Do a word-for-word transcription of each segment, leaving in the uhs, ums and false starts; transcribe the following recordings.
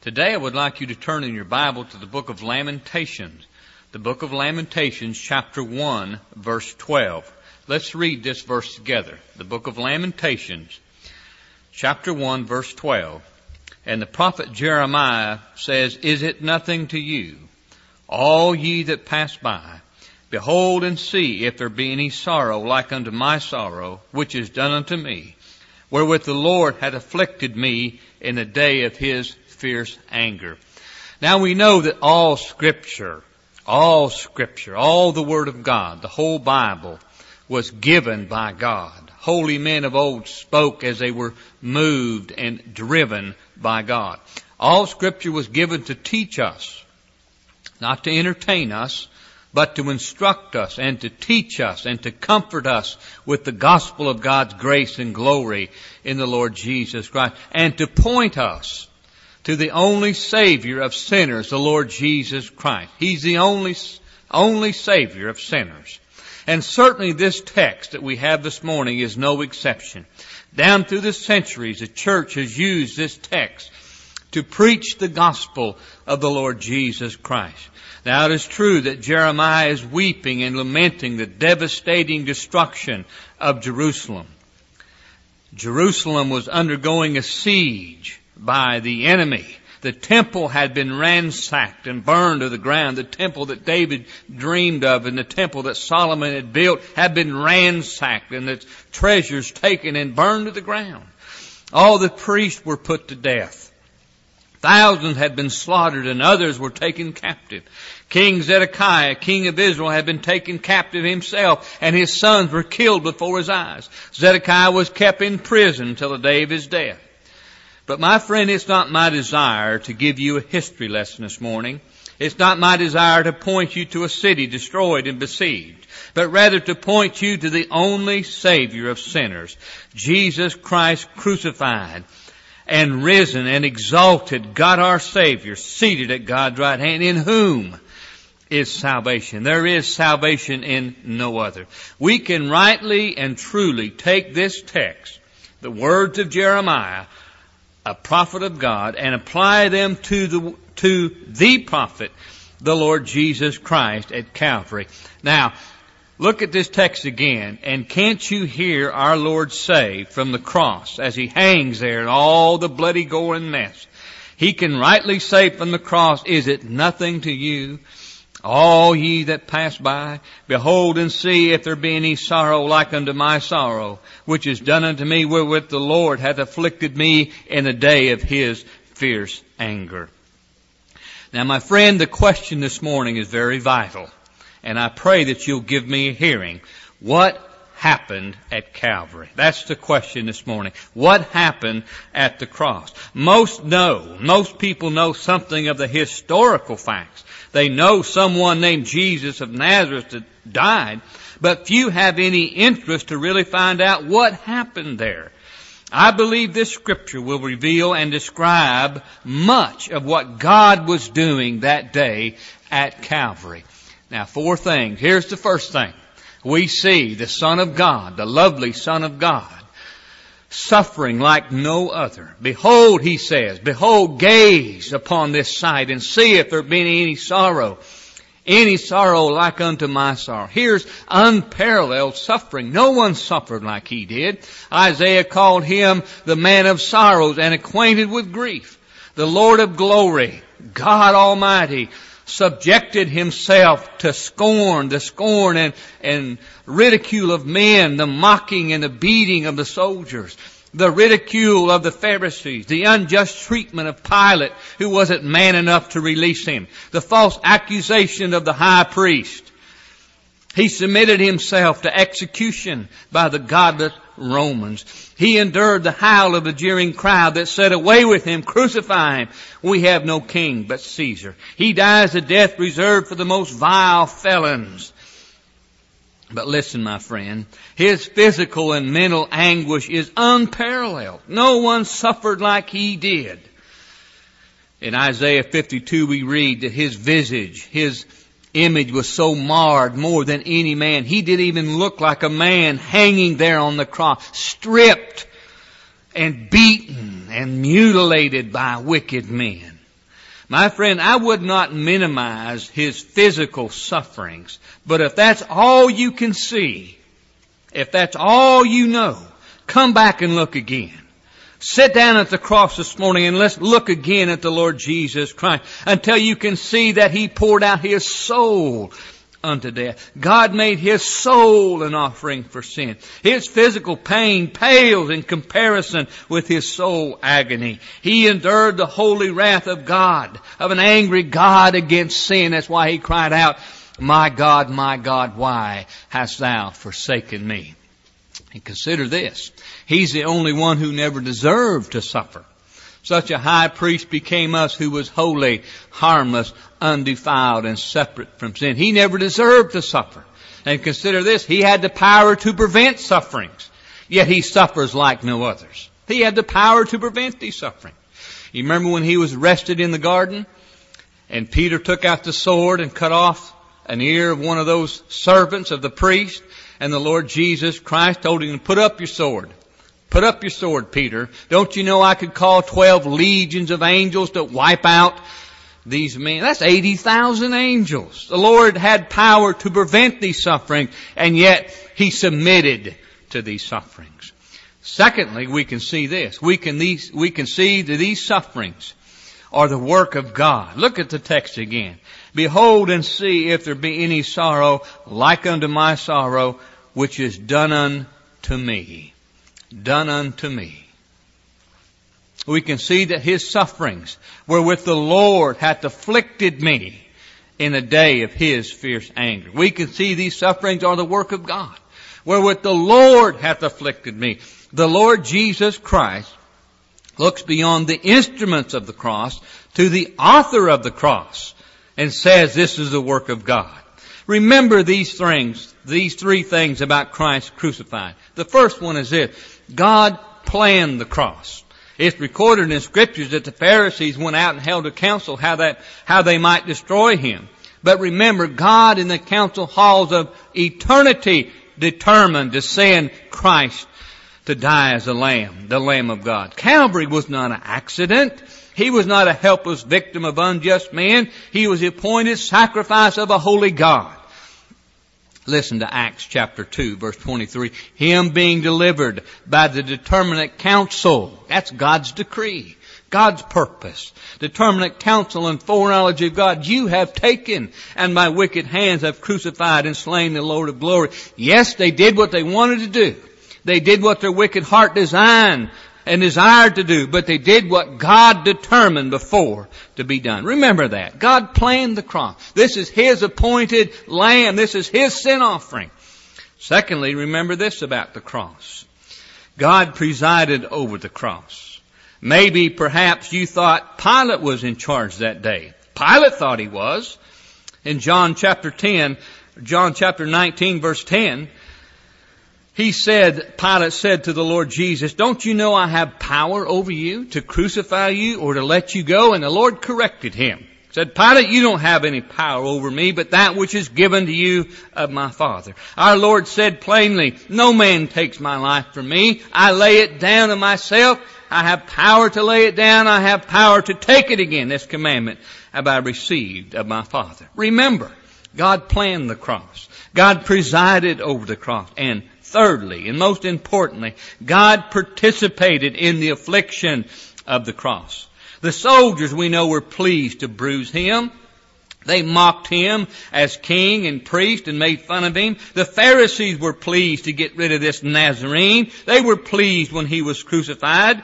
Today I would like you to turn in your Bible to the book of Lamentations. The book of Lamentations, chapter one, verse twelve. Let's read this verse together. The book of Lamentations, chapter one, verse twelve. And the prophet Jeremiah says, Is it nothing to you, all ye that pass by? Behold and see if there be any sorrow like unto my sorrow, which is done unto me, wherewith the Lord hath afflicted me in the day of his fierce anger. Now we know that all Scripture, all Scripture, all the Word of God, the whole Bible, was given by God. Holy men of old spoke as they were moved and driven by God. All Scripture was given to teach us, not to entertain us, but to instruct us and to teach us and to comfort us with the gospel of God's grace and glory in the Lord Jesus Christ, and to point us to the only Savior of sinners, the Lord Jesus Christ. He's the only, only Savior of sinners. And certainly this text that we have this morning is no exception. Down through the centuries, the church has used this text to preach the gospel of the Lord Jesus Christ. Now it is true that Jeremiah is weeping and lamenting the devastating destruction of Jerusalem. Jerusalem was undergoing a siege by the enemy. The temple had been ransacked and burned to the ground. The temple that David dreamed of and the temple that Solomon had built had been ransacked and its treasures taken and burned to the ground. All the priests were put to death. Thousands had been slaughtered and others were taken captive. King Zedekiah, king of Israel, had been taken captive himself, and his sons were killed before his eyes. Zedekiah was kept in prison until the day of his death. But my friend, it's not my desire to give you a history lesson this morning. It's not my desire to point you to a city destroyed and besieged, but rather to point you to the only Savior of sinners, Jesus Christ crucified and risen and exalted, God our Savior, seated at God's right hand, in whom is salvation. There is salvation in no other. We can rightly and truly take this text, the words of Jeremiah, a prophet of God, and apply them to the, to the prophet, the Lord Jesus Christ at Calvary. Now, look at this text again, and can't you hear our Lord say from the cross as he hangs there in all the bloody gore and mess? He can rightly say from the cross, Is it nothing to you, all ye that pass by? Behold and see if there be any sorrow like unto my sorrow, which is done unto me, wherewith the Lord hath afflicted me in the day of his fierce anger. Now, my friend, the question this morning is very vital, and I pray that you'll give me a hearing. What happened at Calvary? That's the question this morning. What happened at the cross? Most know, most people know something of the historical facts. They know someone named Jesus of Nazareth that died, but few have any interest to really find out what happened there. I believe this scripture will reveal and describe much of what God was doing that day at Calvary. Now, four things. Here's the first thing. We see the Son of God, the lovely Son of God, suffering like no other. Behold, he says, behold, gaze upon this sight and see if there be any sorrow, any sorrow like unto my sorrow. Here's unparalleled suffering. No one suffered like he did. Isaiah called him the man of sorrows and acquainted with grief. The Lord of glory, God Almighty, subjected himself to scorn, the scorn and, and ridicule of men, the mocking and the beating of the soldiers, the ridicule of the Pharisees, the unjust treatment of Pilate, who wasn't man enough to release him, the false accusation of the high priest. He submitted himself to execution by the godless Romans. He endured the howl of the jeering crowd that said, Away with him, crucify him. We have no king but Caesar. He dies a death reserved for the most vile felons. But listen, my friend, his physical and mental anguish is unparalleled. No one suffered like he did. In Isaiah fifty-two we read that his visage, his image was so marred more than any man. He didn't even look like a man hanging there on the cross, stripped and beaten and mutilated by wicked men. My friend, I would not minimize His physical sufferings, but if that's all you can see, if that's all you know, come back and look again. Sit down at the cross this morning and let's look again at the Lord Jesus Christ until you can see that He poured out His soul unto death. God made His soul an offering for sin. His physical pain pales in comparison with His soul agony. He endured the holy wrath of God, of an angry God against sin. That's why He cried out, "My God, my God, why hast Thou forsaken me?" And consider this. He's the only one who never deserved to suffer. Such a high priest became us who was holy, harmless, undefiled, and separate from sin. He never deserved to suffer. And consider this. He had the power to prevent sufferings. Yet He suffers like no others. He had the power to prevent these sufferings. You remember when He was arrested in the garden? And Peter took out the sword and cut off an ear of one of those servants of the priest. And the Lord Jesus Christ told him, "Put up your sword. Put up your sword, Peter. Don't you know I could call twelve legions of angels to wipe out these men?" That's eighty thousand angels. The Lord had power to prevent these sufferings, and yet He submitted to these sufferings. Secondly, we can see this. We can, these, we can see that these sufferings are the work of God. Look at the text again. "Behold and see if there be any sorrow like unto my sorrow, which is done unto me." Done unto me. We can see that His sufferings wherewith the Lord hath afflicted me in the day of His fierce anger. We can see these sufferings are the work of God, wherewith the Lord hath afflicted me. The Lord Jesus Christ looks beyond the instruments of the cross to the author of the cross and says this is the work of God. Remember these things, these three things about Christ crucified. The first one is this. God planned the cross. It's recorded in Scriptures that the Pharisees went out and held a council how that, how they might destroy Him. But remember, God in the council halls of eternity determined to send Christ to die as a lamb, the Lamb of God. Calvary was not an accident. He was not a helpless victim of unjust men. He was the appointed sacrifice of a holy God. Listen to Acts chapter two, verse twenty-three. "Him being delivered by the determinate counsel." That's God's decree, God's purpose. Determinate counsel and foreknowledge of God. "You have taken, and my wicked hands have crucified and slain the Lord of glory." Yes, they did what they wanted to do. They did what their wicked heart designed and desired to do, but they did what God determined before to be done. Remember that. God planned the cross. This is His appointed lamb. This is His sin offering. Secondly, remember this about the cross. God presided over the cross. Maybe, perhaps you thought Pilate was in charge that day. Pilate thought he was. In John chapter ten, John chapter nineteen, verse ten, He said, Pilate said to the Lord Jesus, "Don't you know I have power over you to crucify you or to let you go?" And the Lord corrected him. Said, "Pilate, you don't have any power over me, but that which is given to you of my Father." Our Lord said plainly, "No man takes my life from me. I lay it down of myself. I have power to lay it down. I have power to take it again. This commandment have I received of my Father." Remember, God planned the cross. God presided over the cross. And thirdly, and most importantly, God participated in the affliction of the cross. The soldiers, we know, were pleased to bruise Him. They mocked Him as king and priest and made fun of Him. The Pharisees were pleased to get rid of this Nazarene. They were pleased when He was crucified.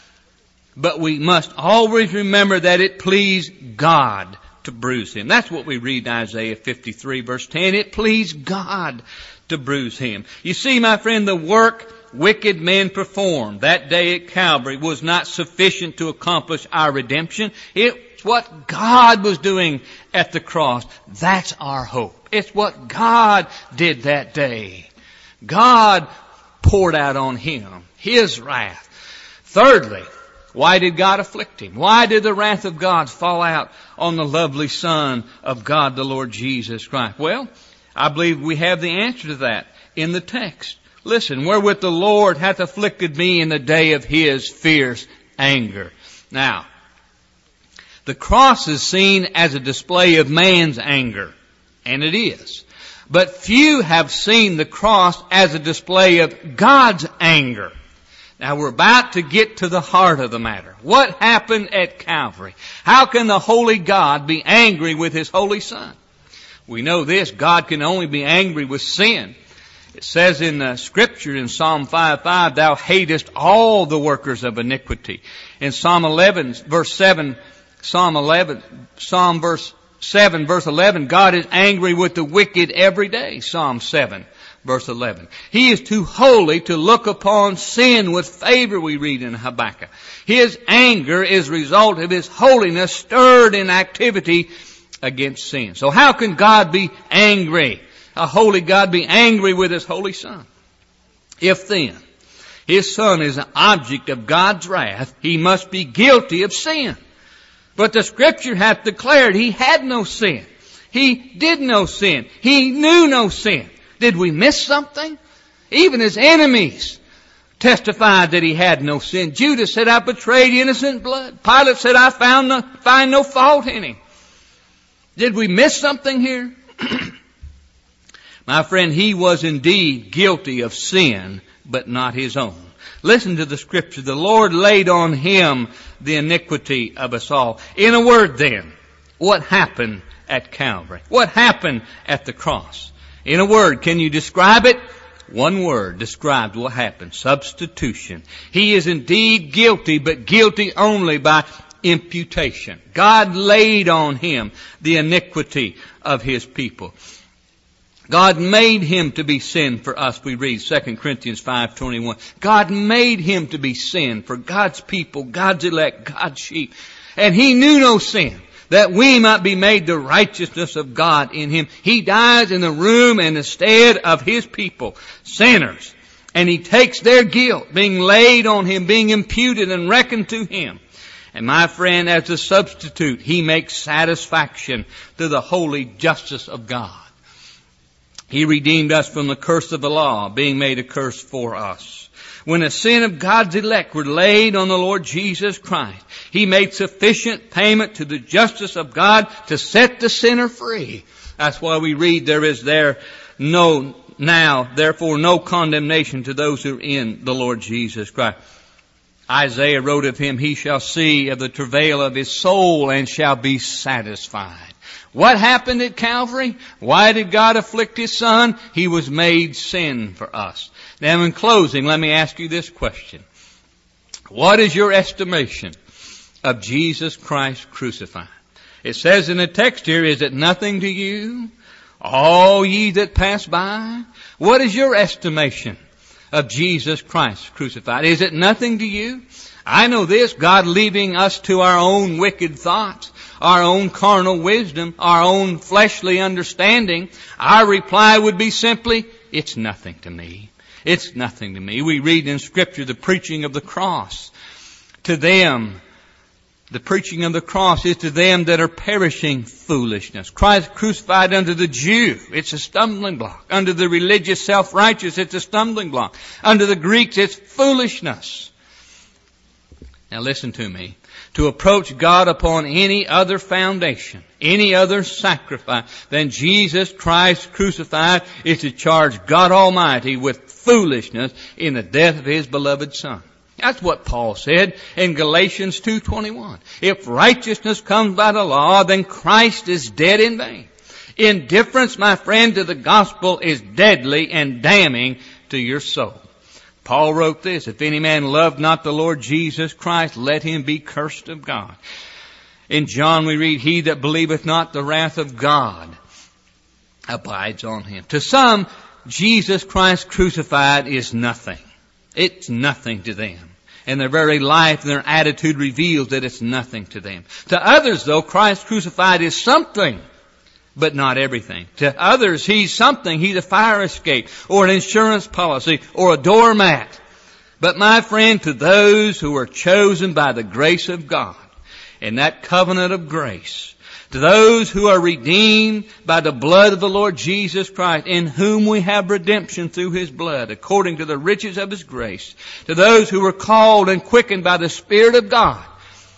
But we must always remember that it pleased God to bruise Him. That's what we read in Isaiah fifty-three, verse ten. It pleased God to bruise Him. You see, my friend, the work wicked men performed that day at Calvary was not sufficient to accomplish our redemption. It's what God was doing at the cross. That's our hope. It's what God did that day. God poured out on Him His wrath. Thirdly, why did God afflict Him? Why did the wrath of God fall out on the lovely Son of God, the Lord Jesus Christ? Well, I believe we have the answer to that in the text. Listen, "Wherewith the Lord hath afflicted me in the day of His fierce anger." Now, The cross is seen as a display of man's anger, and it is. But few have seen the cross as a display of God's anger. Now we're about to get to the heart of the matter. What happened at Calvary? How can the holy God be angry with His holy Son? We know this, God can only be angry with sin. It says in the Scripture in Psalm five five, Thou hatest all the workers of iniquity. In Psalm eleven, verse seven, Psalm eleven, Psalm verse seven, verse eleven, God is angry with the wicked every day. Psalm seven, verse eleven. He is too holy to look upon sin with favor, we read in Habakkuk. His anger is a result of His holiness stirred in activity against sin. So how can God be angry? A holy God be angry with His holy Son? If then His Son is an object of God's wrath, He must be guilty of sin. But the Scripture hath declared He had no sin. He did no sin. He knew no sin. Did we miss something? Even His enemies testified that He had no sin. Judas said, I betrayed innocent blood. Pilate said, I found no, find no fault in Him. Did we miss something here? My friend, He was indeed guilty of sin, but not His own. Listen to the Scripture. The Lord laid on Him the iniquity of us all. In a word then, what happened at Calvary? What happened at the cross? In a word, can you describe it? One word described what happened. Substitution. He is indeed guilty, but guilty only by imputation. God laid on Him the iniquity of His people. God made Him to be sin for us, we read Second Corinthians five twenty-one. God made Him to be sin for God's people, God's elect, God's sheep. And He knew no sin, that we might be made the righteousness of God in Him. He dies in the room and the stead of His people, sinners. And He takes their guilt, being laid on Him, being imputed and reckoned to Him. And my friend, as a substitute, He makes satisfaction to the holy justice of God. He redeemed us from the curse of the law, being made a curse for us. When the sin of God's elect were laid on the Lord Jesus Christ, He made sufficient payment to the justice of God to set the sinner free. That's why we read, there is there no, now, therefore no condemnation to those who are in the Lord Jesus Christ. Isaiah wrote of Him, He shall see of the travail of His soul and shall be satisfied. What happened at Calvary? Why did God afflict His Son? He was made sin for us. Now in closing, let me ask you this question. What is your estimation of Jesus Christ crucified? It says in the text here, is it nothing to you, all ye that pass by? What is your estimation of Jesus Christ crucified? Is it nothing to you? I know this, God leaving us to our own wicked thoughts, our own carnal wisdom, our own fleshly understanding, our reply would be simply, it's nothing to me. It's nothing to me. We read in Scripture the preaching of the cross. To them, the preaching of the cross is to them that are perishing foolishness. Christ crucified unto the Jew, it's a stumbling block. Unto the religious self-righteous, it's a stumbling block. Unto the Greeks, it's foolishness. Now listen to me. To approach God upon any other foundation, any other sacrifice than Jesus Christ crucified is to charge God Almighty with foolishness in the death of His beloved Son. That's what Paul said in Galatians two twenty-one. If righteousness comes by the law, then Christ is dead in vain. Indifference, my friend, to the gospel is deadly and damning to your soul. Paul wrote this, if any man love not the Lord Jesus Christ, let him be cursed of God. In John we read, he that believeth not the wrath of God abides on him. To some, Jesus Christ crucified is nothing. It's nothing to them. And their very life and their attitude reveals that it's nothing to them. To others, though, Christ crucified is something, but not everything. To others, He's something. He's a fire escape or an insurance policy or a doormat. But my friend, to those who are chosen by the grace of God in that covenant of grace, to those who are redeemed by the blood of the Lord Jesus Christ, in whom we have redemption through His blood, according to the riches of His grace, to those who were called and quickened by the Spirit of God,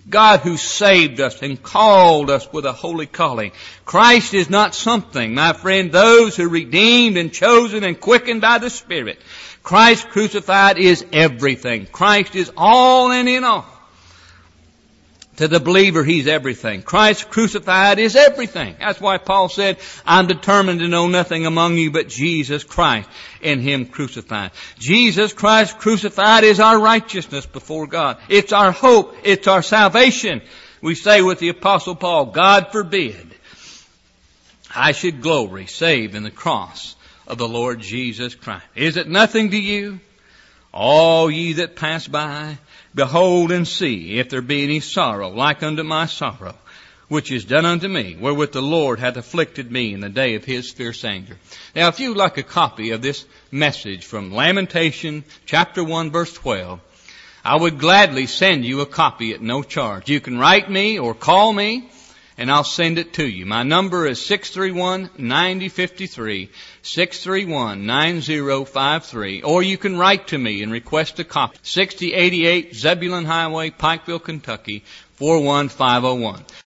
God who saved us and called us with a holy calling. Christ is not something, my friend. Those who are redeemed and chosen and quickened by the Spirit. Christ crucified is everything. Christ is all and in all. To the believer, He's everything. Christ crucified is everything. That's why Paul said, I'm determined to know nothing among you but Jesus Christ and Him crucified. Jesus Christ crucified is our righteousness before God. It's our hope. It's our salvation. We say with the Apostle Paul, God forbid I should glory save in the cross of the Lord Jesus Christ. Is it nothing to you? All ye that pass by, behold and see if there be any sorrow like unto my sorrow, which is done unto me, wherewith the Lord hath afflicted me in the day of His fierce anger. Now, if you'd like a copy of this message from Lamentation chapter one verse twelve, I would gladly send you a copy at no charge. You can write me or call me, and I'll send it to you. My number is six three one, nine zero five three, six three one, nine zero five three. Or you can write to me and request a copy. sixty eighty-eight Zebulon Highway, Pikeville, Kentucky, four one five oh one.